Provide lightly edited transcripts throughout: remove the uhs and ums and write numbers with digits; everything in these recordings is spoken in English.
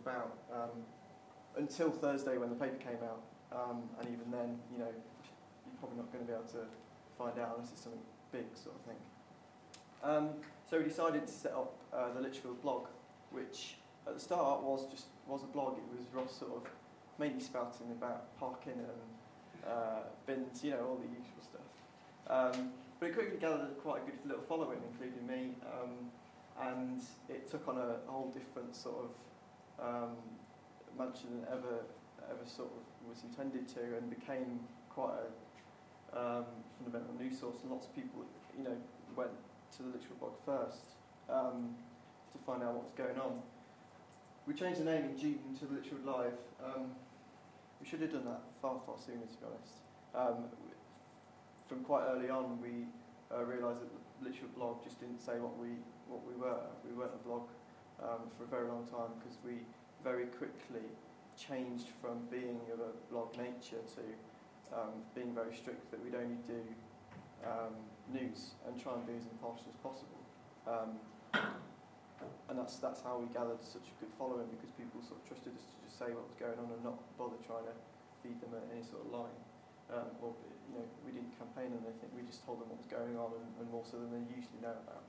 about until Thursday when the paper came out, and even then, you know, you're probably not going to be able to find out unless it's something big, sort of thing. So we decided to set up the Lichfield blog, which at the start was a blog. It was Ross sort of mainly spouting about parking and bins, you know, all the usual stuff. But it quickly gathered quite a good little following, including me, and it took on a whole different sort of mansion than ever sort of was intended to, and became quite a fundamental news source. And lots of people, you know, went to the Lichfield blog first to find out what was going on. We changed the name in June to the Lichfield Live. We should have done that far sooner, to be honest. From quite early on, we realised that the Lichfield blog just didn't say what we were. We weren't a blog for a very long time, because we very quickly changed from being of a blog nature to being very strict that we'd only do news and try and be as impartial as possible. And that's how we gathered such a good following, because people sort of trusted us to just say what was going on and not bother trying to feed them any sort of line. Or, you know, we didn't campaign on anything, we just told them what was going on, and more so than they usually know about.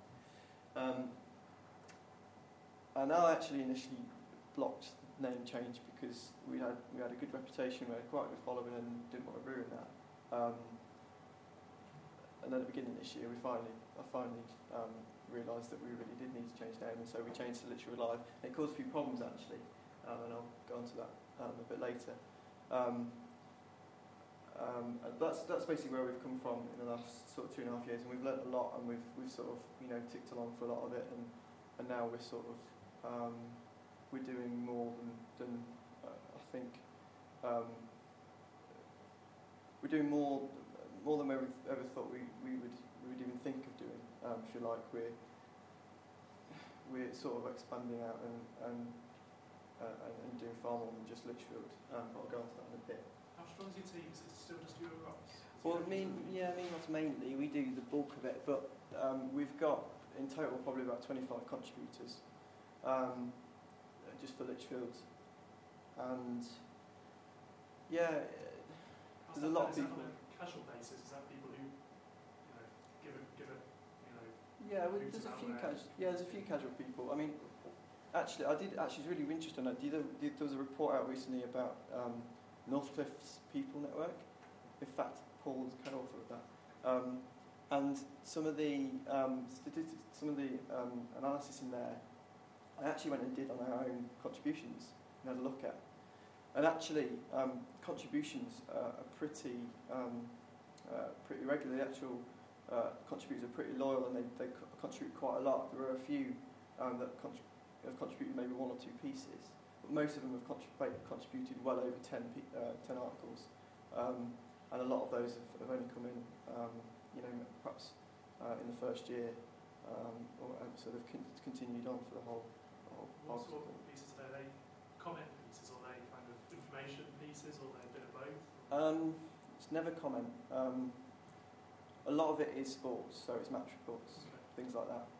And I actually initially blocked the name change because we had a good reputation, we had quite a good following, and didn't want to ruin that. And then at the beginning of this year, I finally realised that we really did need to change the name, and so we changed to Lichfield Live. It caused a few problems actually, and I'll go on to that a bit later. That's basically where we've come from in the last sort of 2.5 years, and we've learnt a lot, and we've sort of, you know, ticked along for a lot of it, and now we're sort of we're doing more than I think we're doing more than we ever thought we would even think of doing. If you like, we're sort of expanding out and doing far more than just Lichfield. But I'll go on to that in a bit. How strong is your team? Is it still just you and Ross? Well, me and Ross mainly. We do the bulk of it, but we've got in total probably about 25 contributors, just for Lichfield, and yeah, there's a lot of people. On a casual basis, is that people who, you know, give a you know? Yeah, well, there's a few casual people. I mean, actually, it's really interesting. There was a report out recently about Northcliffe's People Network. In fact, Paul was co-author of that. And some of the statistics, some of the analysis in there, I actually went and did on our own contributions and had a look at. And actually, contributions are pretty regular. The actual contributors are pretty loyal, and they contribute quite a lot. There are a few that have contributed maybe 1 or 2 pieces, but most of them have contributed well over 10 articles, and a lot of those have only come in, you know, perhaps in the first year, or so they've continued on for the whole. What sort of pieces are they? Comment pieces, or are they kind of information pieces, or are they a bit of both? It's never comment. A lot of it is sports, so it's match reports, things like that.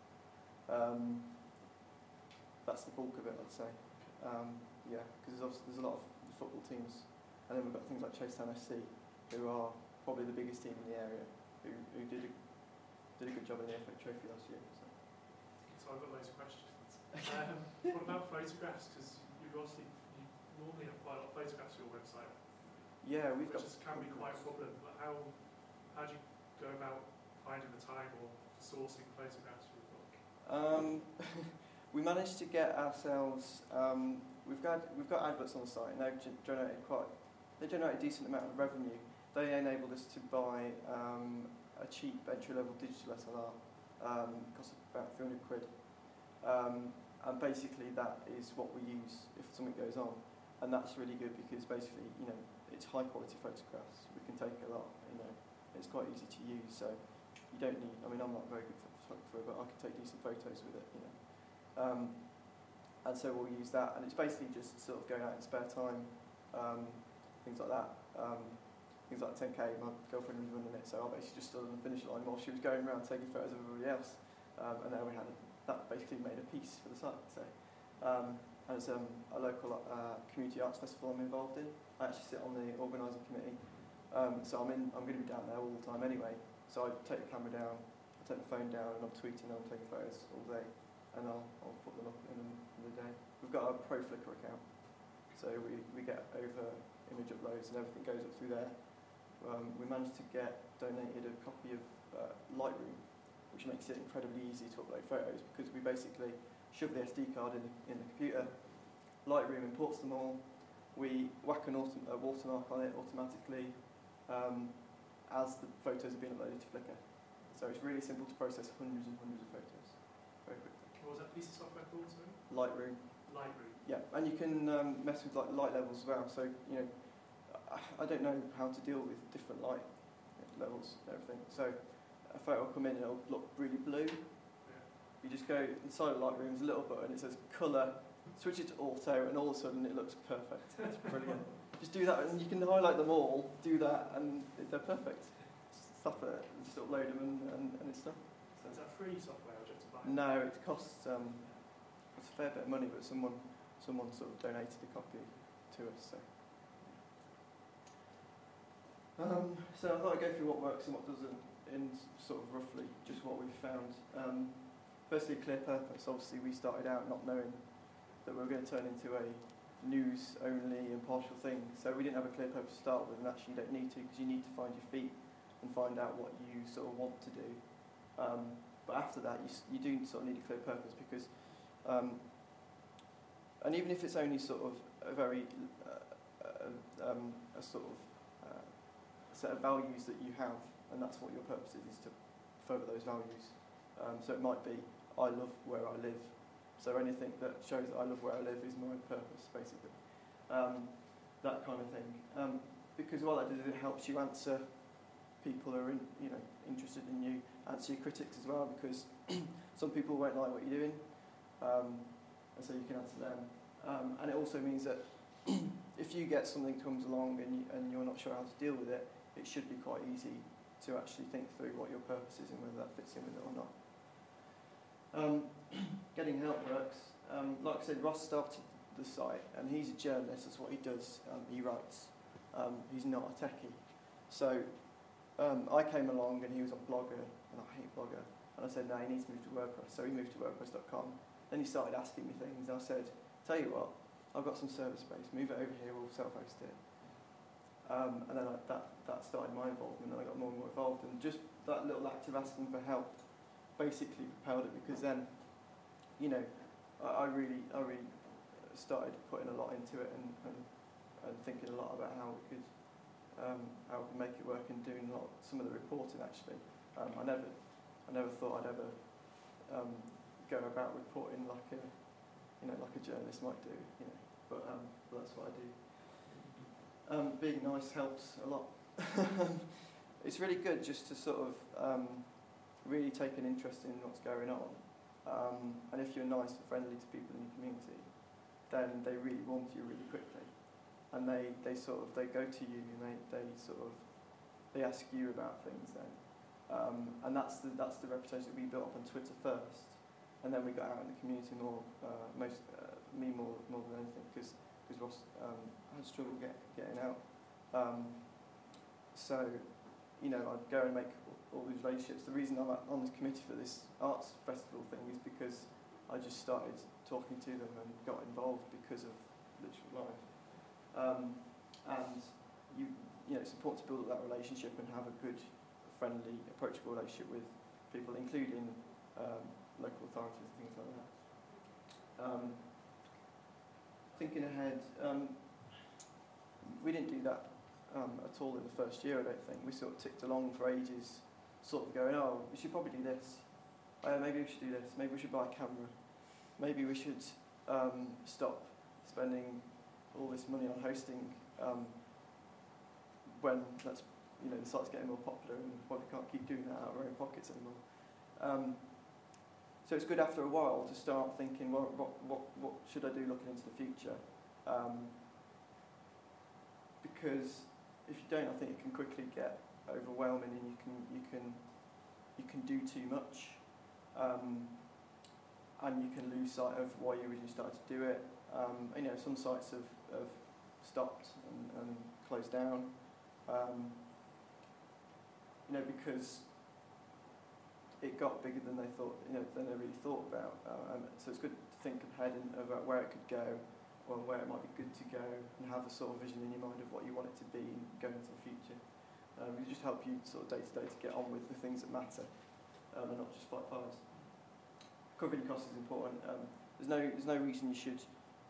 That's the bulk of it, I'd say. Yeah, because there's a lot of football teams, and then we've got things like Chasetown SC, who are probably the biggest team in the area, who did a good job in the FA Trophy last year. So I've got loads of questions. What about photographs? Because you normally have quite a lot of photographs on your website. Yeah, which can be quite a problem. How do you go about finding the time or sourcing photographs for the book? We managed to get ourselves. We've got adverts on the site, and they generate a decent amount of revenue. They enabled us to buy a cheap entry-level digital SLR. Cost about £300. And basically that is what we use if something goes on, and that's really good because basically, you know, it's high quality photographs. We can take a lot, you know, it's quite easy to use, so you don't need, I mean, I'm not a very good photographer, but I can take decent photos with it, you know. And so we'll use that, and it's basically just sort of going out in spare time, things like that. Things like 10K, my girlfriend was running it, so I basically just stood on the finish line while she was going around taking photos of everybody else. And then that basically made a piece for the site. So as a local community arts festival I'm involved in. I actually sit on the organising committee, so I'm going to be down there all the time anyway. So I take the camera down, I take the phone down, and I'm tweeting, I'm taking photos all day, and I'll put them up in the day. We've got a Pro Flickr account, so we get over image uploads and everything goes up through there. We managed to get donated a copy of Lightroom, which makes it incredibly easy to upload photos, because we basically shove the SD card in the computer, Lightroom imports them all, we whack a watermark on it automatically as the photos are being uploaded to Flickr. So it's really simple to process hundreds and hundreds of photos very quickly. What was that piece of software called, sorry? Lightroom. Lightroom. Yeah, and you can mess with like light levels as well. So I don't know how to deal with different light levels and everything. So a photo will come in and it'll look really blue. Yeah. You just go inside of Lightroom, there's a little button, it says colour, switch it to auto, and all of a sudden it looks perfect. It's brilliant. Just do that, and you can highlight them all, do that, and they're perfect. Stuff it, just upload them, and it's done. So is that free software or just to buy it? no, it costs it's a fair bit of money, but someone sort of donated a copy to us. So I thought I'd go through what works and what doesn't, in sort of roughly just what we've found. Firstly, clear purpose. Obviously, we started out not knowing that we were going to turn into a news-only impartial thing. So we didn't have a clear purpose to start with, and actually you don't need to, because you need to find your feet and find out what you sort of want to do. But after that, you do sort of need a clear purpose, because, and even if it's only sort of a very, a sort of set of values that you have, and that's what your purpose is to further those values. So it might be, I love where I live. So anything that shows that I love where I live is my purpose, basically. That kind of thing. Because what that does is it helps you answer people who are interested in you, answer your critics as well, because some people won't like what you're doing, and so you can answer them. And it also means that if you get something comes along and you're not sure how to deal with it, it should be quite easy to actually think through what your purpose is and whether that fits in with it or not. Getting help works. Like I said, Ross started the site, and he's a journalist. That's what he does. He writes. He's not a techie. So I came along, and he was on Blogger, and I hate Blogger. And I said, no, he needs to move to WordPress. So he moved to WordPress.com. Then he started asking me things, and I said, tell you what, I've got some server space. Move it over here. We'll self-host it. And then that started my involvement, and I got more and more involved. And just that little act of asking for help basically propelled it, because then, I really started putting a lot into it and thinking a lot about how we could make it work, and doing some of the reporting actually. I never thought I'd ever go about reporting like a journalist might do, but that's what I do. Being nice helps a lot. It's really good just to sort of really take an interest in what's going on. And if you're nice and friendly to people in your community, then they really want you really quickly. And they go to you, and they ask you about things then. And that's the reputation that we built up on Twitter first. And then we got out in the community more, me more than anything, because Ross had struggled getting out. So, I'd go and make all these relationships. The reason I'm on this committee for this arts festival thing is because I just started talking to them and got involved because of Literal Life. And it's important to build up that relationship and have a good, friendly, approachable relationship with people, including local authorities and things like that. Thinking ahead, we didn't do that at all in the first year, I don't think. We sort of ticked along for ages, sort of going, oh, we should probably do this. Maybe we should do this. Maybe we should buy a camera. Maybe we should stop spending all this money on hosting when the site's getting more popular, and we can't keep doing that out of our own pockets anymore. So it's good after a while to start thinking, well, what should I do looking into the future? Because if you don't, I think it can quickly get overwhelming, and you can do too much, and you can lose sight of why you originally started to do it. Some sites have stopped and closed down, because it got bigger than they thought, than they really thought about. So it's good to think ahead about where it could go, or where it might be good to go, and have a sort of vision in your mind of what you want it to be going into the future. It just help you sort of day to day to get on with the things that matter, and not just fight fires. Covering your costs is important. There's no reason you should,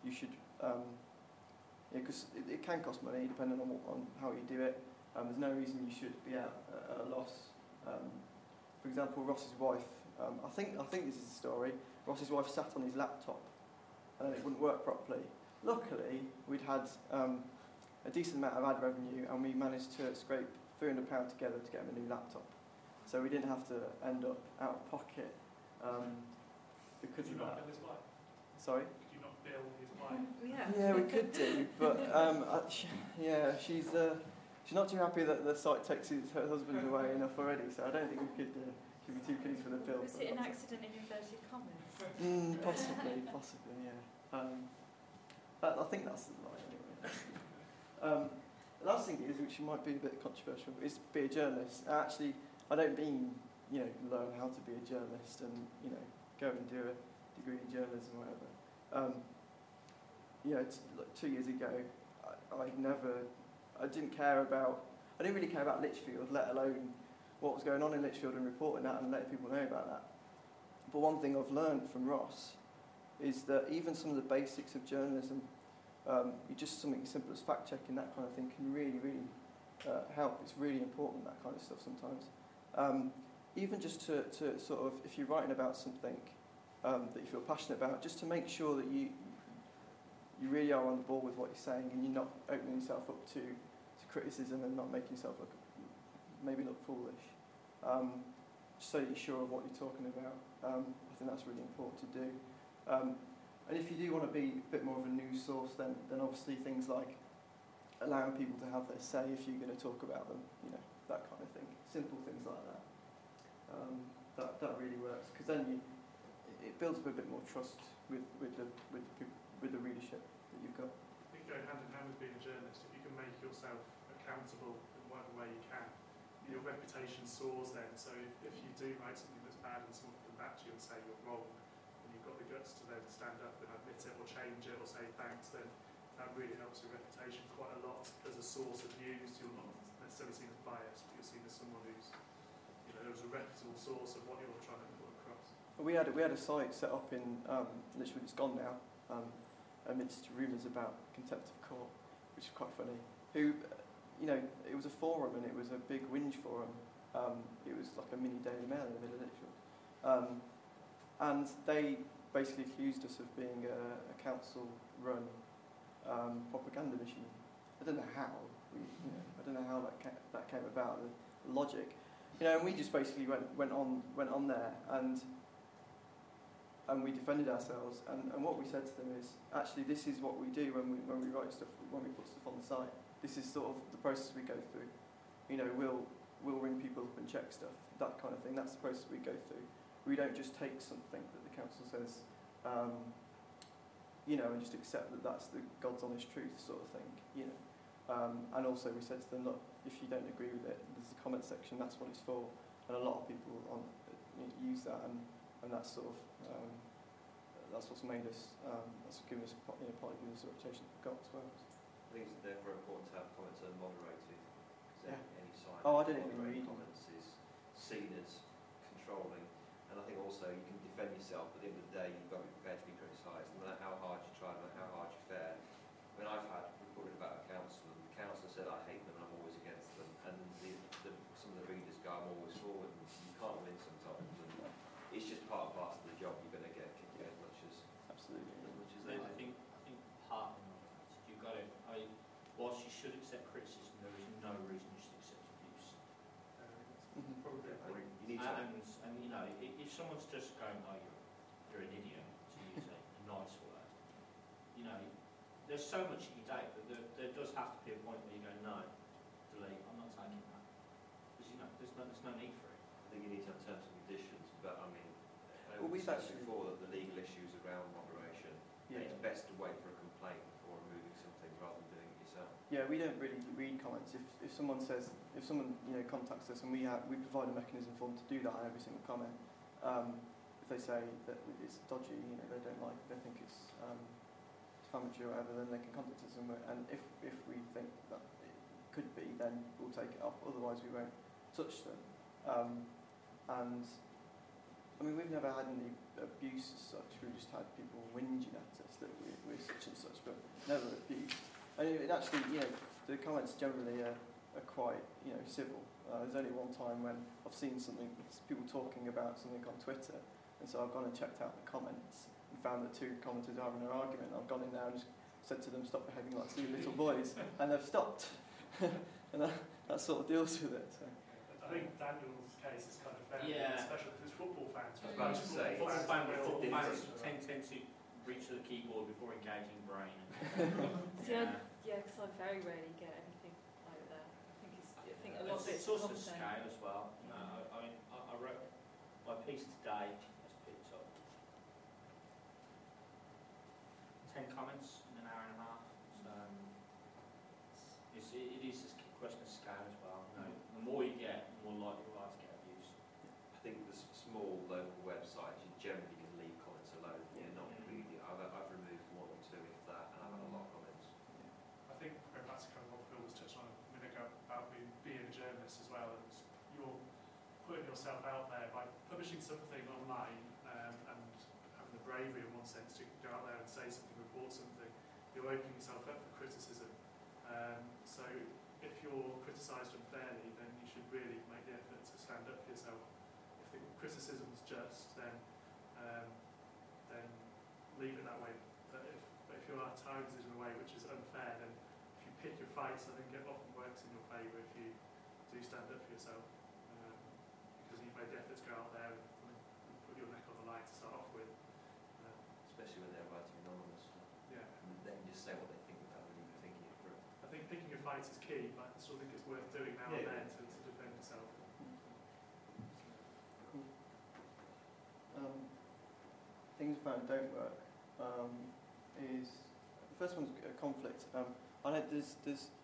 because it can cost money depending on how you do it. There's no reason you should be at a loss. For example, Ross's wife. I think this is the story. Ross's wife sat on his laptop, and it wouldn't work properly. Luckily, we'd had a decent amount of ad revenue, and we managed to scrape £300 together to get him a new laptop. So we didn't have to end up out of pocket because of that. His wife? Sorry? Could you not bill his wife? Yeah, we could do, but she's not too happy that the site takes her husband away enough already. So I don't think we could. She'd be too pleased with the bill. Was it an accident in inverted commas? Possibly, yeah. I think that's the line anyway. The last thing is, which might be a bit controversial, is be a journalist. Actually, I don't mean learn how to be a journalist and go and do a degree in journalism or whatever. It's like 2 years ago, I didn't really care about Lichfield, let alone what was going on in Lichfield and reporting that and letting people know about that. But one thing I've learned from Ross is that even some of the basics of journalism, just something as simple as fact-checking, that kind of thing, can really, really help. It's really important, that kind of stuff sometimes. Even just to sort of, if you're writing about something that you feel passionate about, just to make sure that you really are on the ball with what you're saying and you're not opening yourself up to criticism and not making yourself look foolish. So that you're sure of what you're talking about. I think that's really important to do. And if you do want to be a bit more of a news source, then obviously things like allowing people to have their say if you're going to talk about them, that kind of thing. Simple things like that. That really works, because then it builds up a bit more trust with the readership that you've got. I think going hand in hand with being a journalist, if you can make yourself accountable in whatever way you can, your reputation soars then. So if you do write something that's bad and someone can come back to you and say you're wrong, and you've got the guts to then stand up and admit it or change it or say thanks, then that really helps your reputation quite a lot. As a source of news, you're not necessarily seen as biased, but you're seen as someone who's, there's a reputable source of what you're trying to put across. We had a site set up in literally, it's gone now, amidst rumours about contempt of court, which is quite funny. It was a forum and it was a big whinge forum. It was like a mini Daily Mail in the middle of Lichfield. And they basically accused us of being a council-run propaganda machine. I don't know how. That came about. The logic, and we just basically went on there and we defended ourselves. And what we said to them is, actually, this is what we do when we write stuff, when we put stuff on the site. This is sort of the process we go through. We'll ring people up and check stuff, that kind of thing. That's the process we go through. We don't just take something that the council says, and just accept that that's the God's honest truth sort of thing, And also we said to them, look, if you don't agree with it, there's a comment section, that's what it's for. And a lot of people use that, and that's sort of, that's what's made us, that's given us, partly given us a reputation for God as well. I think it's therefore important to have comments unmoderated. Yeah. Any sign I of don't even moderated read comments is seen as controlling. And I think also you can defend yourself, but at the end of the day you've got to be prepared to be criticised, no matter how hard you try, no matter how hard you fare. I mean, I've had reported about a council, and the council said I hate them and I'm always against them, and some of the readers go, I'm always forward, and you can't win sometimes, and it's just part and parcel of the job. You're going to get kicked as much as Absolutely. they I do. think part of it, you've got to, whilst you should accept criticism, there is no reason you should accept abuse. Probably a point. You need to. And if someone's just going, oh, you're an idiot, to use a nice word, there's so much you take, but there does have to be a point where you go, no, delete, I'm not taking that. Because, there's no need for it. I think you need to have terms and conditions, but I mean, Well, we've discussed actually- before that the legal issues around moderation, Yeah. it's best to wait for a Yeah, we don't really read comments. If someone contacts us and we provide a mechanism for them to do that on every single comment. If they say that it's dodgy, they don't like, they think it's defamatory or whatever, then they can contact us, and if we think that it could be, then we'll take it off. Otherwise, we won't touch them. And I mean, we've never had any abuse as such. We've just had people whinging at us that we're such and such, but never abuse. And it actually, the comments generally are quite, civil. There's only one time when I've seen people talking about something on Twitter, and so I've gone and checked out the comments and found that two commenters are having an argument. I've gone in there and just said to them, "Stop behaving like silly little boys," and they've stopped. And that sort of deals with it. So. I think Daniel's case is kind of fair, especially because football fans. I was about to say, football fans tend to reach for the keyboard before engaging brain. Because I very rarely get anything like that. I think a lot of it's also scale as well. No, I mean, I wrote my piece today. Has picked up 10 comments in an hour and a half. So it is a question of scale as well. No, the more you get, the more likely you are to get abuse. I think the small local websites, you generally can leave comments alone. You're not really. I've removed one or two, if that, and I've had a lot of comments. I think going back to kind of what Phil was touching on a minute ago about being a journalist as well, and you're putting yourself out there by publishing something online and having the bravery in one sense to go out there and say something, report something. You're opening yourself up for criticism. So if you're criticised unfairly, then you should really make the effort to stand up for yourself. If the criticism is just, then leave it that way. But if you're at times in a way which is unfair, then if you pick your fights, I think it often works in your favour if you do stand up for yourself, because you've made the effort to go out there and put your neck on the line to start off with. Especially when they're writing anonymous. Yeah. And they can just say what they think without really thinking it through. I think picking your fights is key, but I still think it's worth doing now and then to defend yourself. Things we found don't work is the first one's conflict. I know there's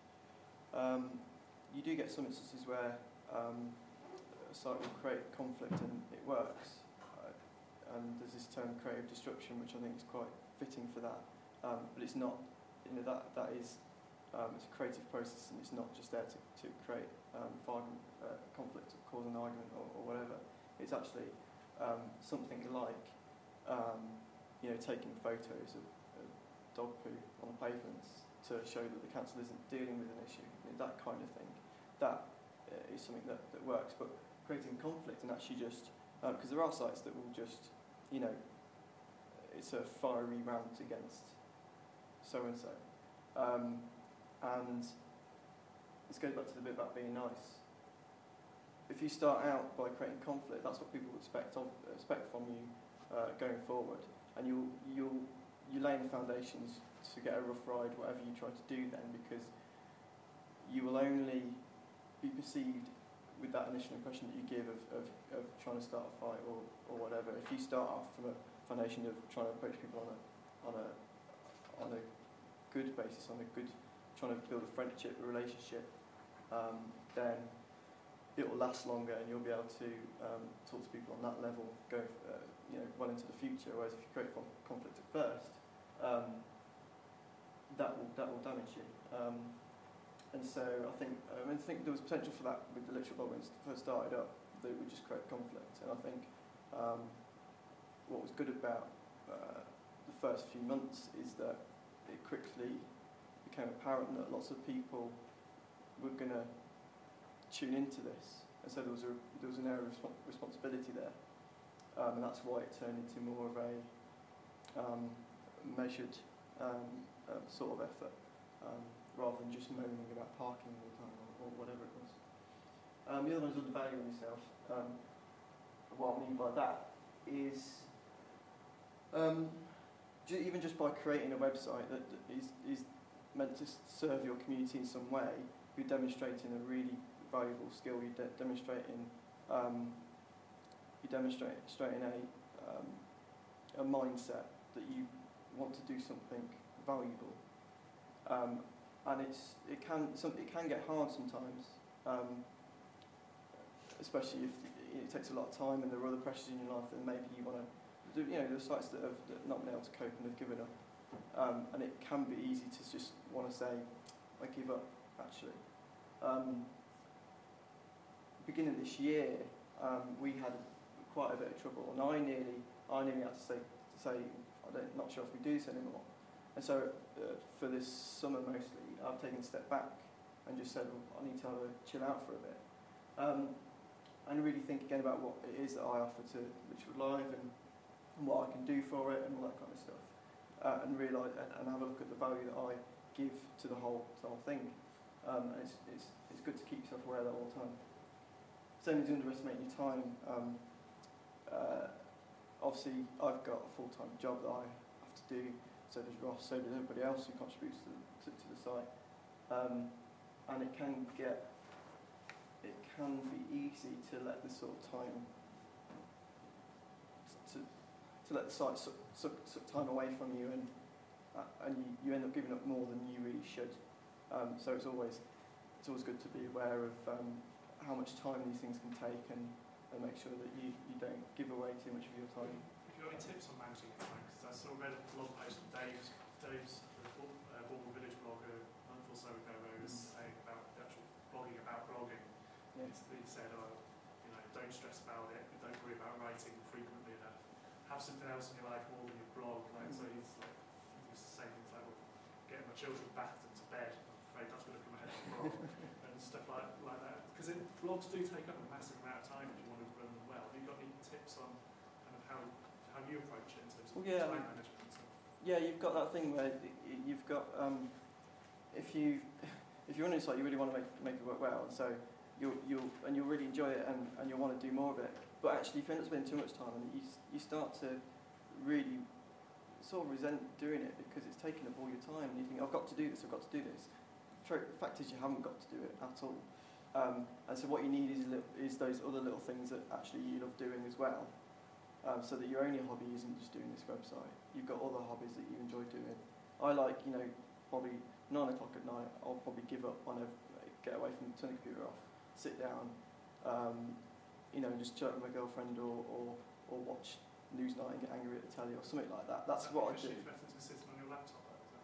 you do get some instances where a site will create conflict and it works, and there's this term creative destruction, which I think is quite fitting for that. But it's not, that is it's a creative process, and it's not just there to create conflict or cause an argument or whatever. It's actually something like taking photos of dog poo on the pavements to show that the council isn't dealing with an issue. That kind of thing. That is something that works. But creating conflict and actually just because there are sites that will just it's a fiery rant against so and so, and this goes back to the bit about being nice. If you start out by creating conflict, that's what people expect from you going forward, and you're laying the foundations to get a rough ride, whatever you try to do then, because you will only be perceived with that initial impression that you give of trying to start a fight or whatever. If you start off from a foundation of trying to approach people on a good basis, trying to build a friendship, a relationship, then it will last longer, and you'll be able to talk to people on that level, go well into the future. Whereas if you create conflict at first, that will damage you. And so I think there was potential for that with the literal blog when it first started up, that it would just create conflict. And I think what was good about the first few months is that it quickly became apparent that lots of people were going to tune into this, and so there was an area of responsibility there, and that's why it turned into more of a measured sort of effort, rather than just moaning about parking all the time or whatever it was. The other one is undervaluing yourself. What I mean by that is even just by creating a website that is meant to serve your community in some way, you're demonstrating a really valuable skill. You're demonstrating a mindset that you want to do something valuable. and it can get hard sometimes, especially if it takes a lot of time and there are other pressures in your life that maybe you want to do. You know, there are sites that have not been able to cope and have given up, and it can be easy to just want to say, I give up. Actually, beginning of this year, we had quite a bit of trouble, and I nearly had to say I'm not sure if we do this anymore. And so for this summer mostly, I've taken a step back and just said, well, I need to have a chill out for a bit, and really think again about what it is that I offer to Lichfield Live and what I can do for it and all that kind of stuff, and realise and have a look at the value that I give to the whole thing. And it's good to keep yourself aware of that all the time. Same as underestimating your time. Obviously, I've got a full-time job that I have to do. So does Ross. So does everybody else who contributes to the site. And it can be easy to let the sort of time to let the site suck time away from you, and you end up giving up more than you really should. So it's always good to be aware of how much time these things can take, and make sure that you don't give away too much of your time. Have you got any tips on managing your time? Because I saw read a blog post from Dave's Bournemouth Village blog a month or so ago, where he was saying about the actual blogging about blogging. Yes. He said, don't stress about it, don't worry about writing frequently enough. Have something else in your life more than your blog. So he's saying things like, well, getting my children bathed into bed, I'm afraid that's going to come ahead of the blog, and stuff like that. Because blogs do take up a massive amount of time if you want to run them well. Have you got any tips on kind of how you approach it in terms of time management? Yeah, you've got that thing where you've got if you're on a site, you really want to make it work well, and so you'll really enjoy it, and you'll want to do more of it. But actually, if you end up spending too much time, and you start to really sort of resent doing it because it's taking up all your time, and you think, I've got to do this. The fact is, you haven't got to do it at all. And so what you need is those other little things that actually you love doing as well, so that your only hobby isn't just doing this website. You've got other hobbies that you enjoy doing. I like, probably 9 o'clock at night, I'll probably give up on get away from turn the computer off, sit down, and just chat with my girlfriend or watch Newsnight and get angry at the telly or something like that. That's what I do. Better to sit on your laptop.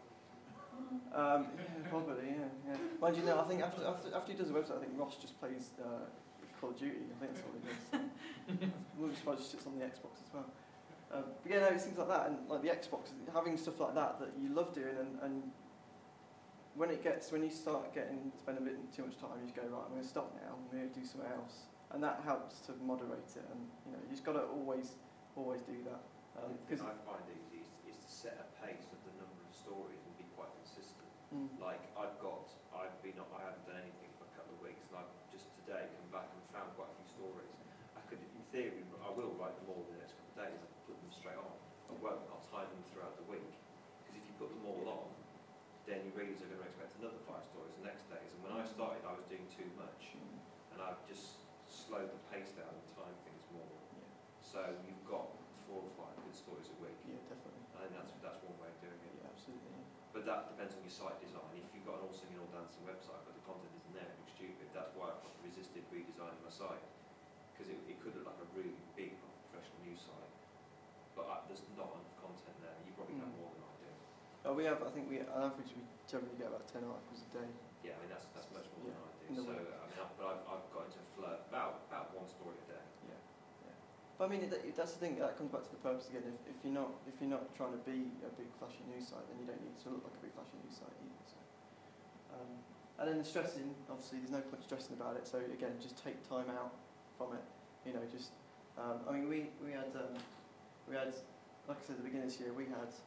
Yeah, probably, yeah. Mind you, I think after he does the website, I think Ross just plays Call of Duty. I think that's what he does. I'm not surprised he sits on the Xbox as well. But yeah, no, it's things like that, and like the Xbox, having stuff like that you love doing, and when you start spending a bit too much time, you just go, right, I'm going to stop now. I'm going to do something else, and that helps to moderate it. And you just got to always do that. Because I find it is to set a pace of the number of stories and be quite consistent. Like I haven't done anything for a couple of weeks, and I've just today come back and found quite a few stories. I could, in theory, I will write them all in the next couple of days. I can put them straight on. I'll time them throughout the week. Because if you put them all on, then your readers are going to expect another 5 stories the next days. And when I started, I was doing too much, and I've just slowed the pace down and timed things more. Yeah. So you've got 4 or 5 good stories a week. Yeah, definitely. I think that's one way of doing it. Yeah, absolutely. Yeah. But that depends on your site design. If you've got an all singing, all dancing website, but the content isn't there, it looks stupid. That's why I've resisted redesigning my site, because it could look like a really big professional news site, but there's not enough content there. You probably have more than I do. Oh, I think on average we generally get about 10 articles a day. Yeah, I mean that's much more than I do. In the So week. I've got into a flirt about 1 story a day. Yeah. But I mean, that's the thing. That comes back to the purpose again. If you're not trying to be a big flashy news site, then you don't need to look like a big flashy news site either. So. And then the stressing, obviously, there's no point stressing about it. So again, just take time out from it. I mean, we had like I said at the beginning of this year, we had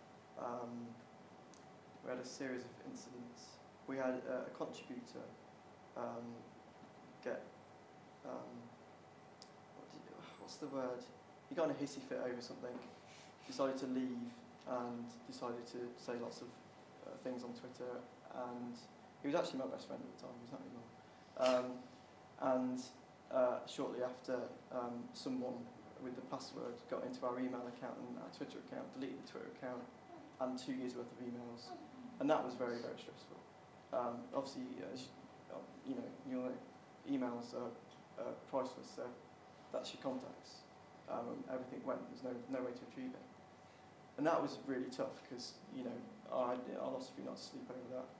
a series of incidents. We had a contributor get what's the word? He got in a hissy fit over something, decided to leave, and decided to say lots of things on Twitter. And he was actually my best friend at the time. He was not anymore. And shortly after, someone with the password got into our email account and our Twitter account, deleted the Twitter account, and 2 years worth of emails, and that was very, very stressful. Obviously, as you know, your emails are priceless, so that's your contacts. Everything went. There's no way to retrieve it, and that was really tough because I lost a few nights of sleep over that,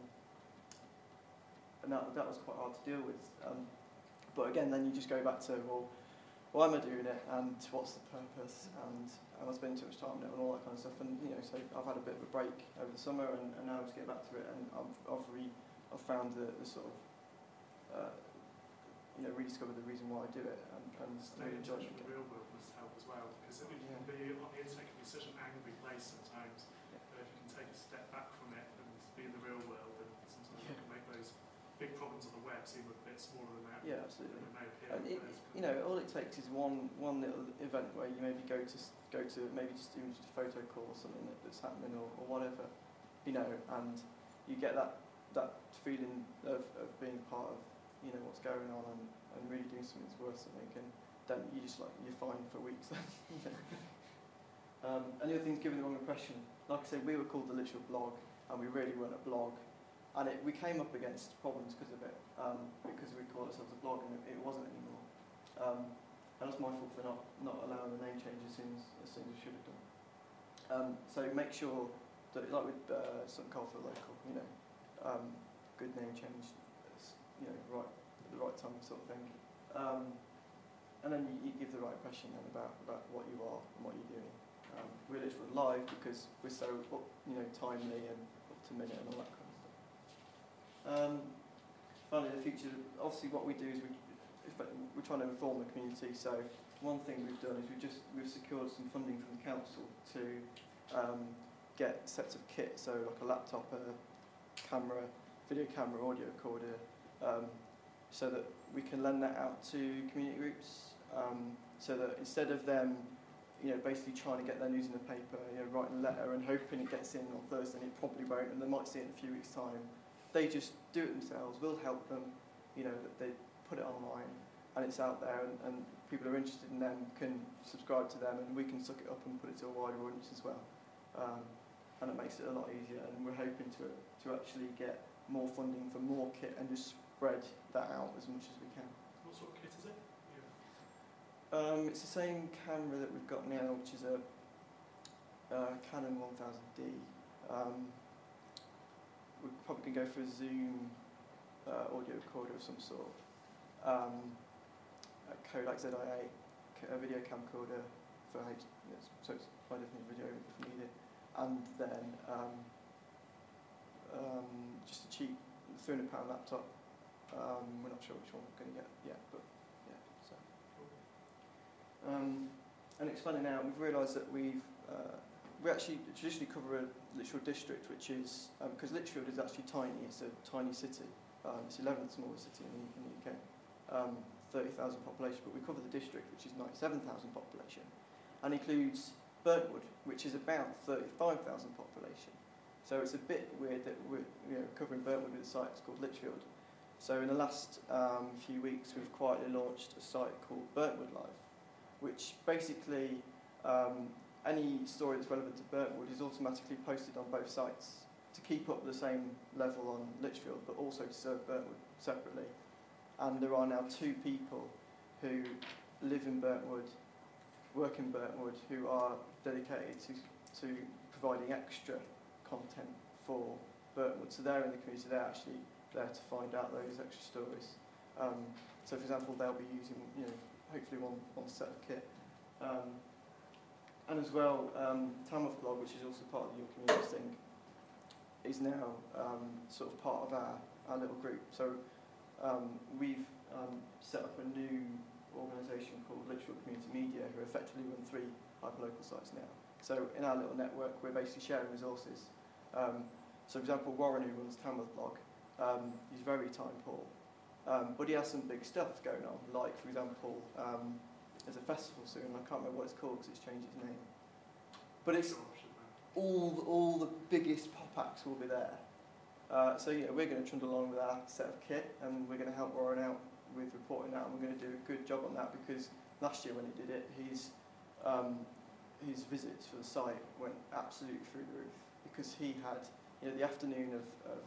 and that was quite hard to deal with. But again, then you just go back to, well, why am I doing it, and what's the purpose, and am I spending too much time on it, and all that kind of stuff. And so I've had a bit of a break over the summer, and now I just get back to it, and I've found the sort of rediscovered the reason why I do it, and Staying really in enjoy touch it. with the real world must help as well, because it can be, on the internet can be such an angry place sometimes. Yeah. But if you can take a step back from it and be in the real world, then sometimes you can make those big problems on the web seem a bit smaller than that. Yeah, absolutely. Than they may appear. And all it takes is one little event where you maybe go to maybe just even just a photo call or something that's happening or whatever, and you get that feeling of being part of what's going on and really doing something that's worth something, and then you're fine for weeks. And the other thing is giving the wrong impression. Like I said, we were called the Literal Blog, and we really weren't a blog. And we came up against problems because of it, because we called ourselves a blog and it wasn't anymore. And that's my fault for not allowing the name change as soon as we should have done. So make sure that, like with Sutton Coldfield Local, good name change, right at the right time, sort of thing. And then you give the right impression then about what you are and what you're doing. We're literally live because we're so timely and up to minute and all that kind of stuff. Finally, the future. Obviously, what we do is we're trying to inform the community. So one thing we've done is we've secured some funding from the council to get sets of kit. So like a laptop, a camera, video camera, audio recorder, so that we can lend that out to community groups. So that instead of them, basically trying to get their news in the paper, writing a letter and hoping it gets in on Thursday, and it probably won't, and they might see it in a few weeks' time. They just do it themselves. We'll help them. That they put it online and it's out there, and people who are interested in them can subscribe to them, and we can suck it up and put it to a wider audience as well. And it makes it a lot easier. And we're hoping to actually get more funding for more kit and just spread that out as much as we can. What sort of kit is it? It's the same camera that we've got now, which is a Canon 1000D. We probably can go for a Zoom audio recorder of some sort. A Kodak ZI-8, a video camcorder for so it's quite different video if needed, and then just a cheap £300 laptop. We're not sure which one we're going to get yet, but yeah. So, and expanding out, we've realised that we actually traditionally cover a Lichfield district, which is because Lichfield is actually tiny. It's a tiny city. It's the 11th smallest city in the UK. 30,000 population, but we cover the district, which is 97,000 population, and includes Burntwood, which is about 35,000 population. So it's a bit weird that we're covering Burntwood with a site that's called Lichfield. So in the last few weeks, we've quietly launched a site called Burntwood Live, which basically any story that's relevant to Burntwood is automatically posted on both sites to keep up the same level on Lichfield, but also to serve Burntwood separately. And there are now 2 people who live in Burntwood, work in Burntwood, who are dedicated to providing extra content for Burntwood. So they're in the community, they're actually there to find out those extra stories. So for example, they'll be using, hopefully one set of kit. And as well, Tamworth Blog, which is also part of the Your Community thing, is now sort of part of our little group. So we've set up a new organisation called Lichfield Community Media, who effectively run 3 hyperlocal sites now. So in our little network, we're basically sharing resources. So for example, Warren, who runs Tamworth Blog, he's very time poor, but he has some big stuff going on. Like for example, there's a festival soon. I can't remember what it's called because it's changed its name. But it's all the biggest pop acts will be there. So we're going to trundle along with our set of kit, and we're going to help Warren out with reporting that, and we're going to do a good job on that, because last year when he did it, his visits for the site went absolutely through the roof, because he had the afternoon of